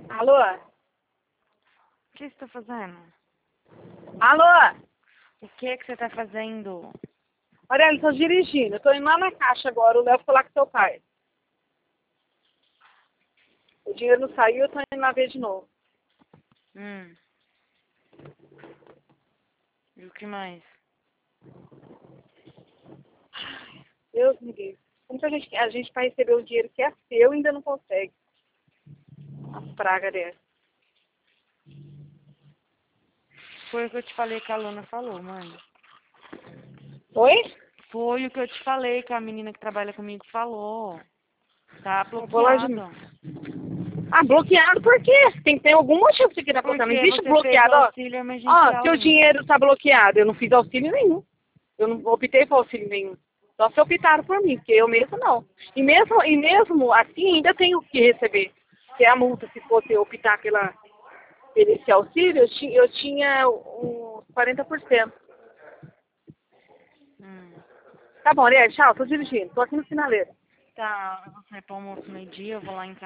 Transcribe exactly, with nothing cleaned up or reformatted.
Alô? O que você tá fazendo? Alô? O que é que você tá fazendo? Aurélia, tô dirigindo. Eu tô indo lá na caixa agora. O Léo foi lá com seu pai. O dinheiro não saiu, eu tô indo lá ver de novo. Hum. E o que mais? Deus me livre. Como que a gente, a gente, pra receber o dinheiro que é seu, ainda não consegue? Uma praga dessa. Foi o que eu te falei que a Luna falou, mãe. Oi? Foi o que eu te falei que a menina que trabalha comigo falou. Tá Eu vou lá de... bloqueado. Ah, bloqueado por quê? Tem que ter algum motivo pra você querer bloquear. Não Porque existe você fez o bloqueado, ó. auxílio Ó, emergencial seu ainda. dinheiro tá bloqueado. Eu não fiz auxílio nenhum. Eu não optei por auxílio nenhum. Só se optaram por mim, porque eu mesmo não. E mesmo, e mesmo assim, ainda tenho que receber. Que é a multa, se fosse eu optar pela, pelo esse auxílio, eu, ti, eu tinha uns quarenta por cento. Hum. Tá bom, Ariel, tchau, tô dirigindo. Tô aqui no finaleiro. Tá, você vai pro almoço meio-dia, eu vou lá em casa.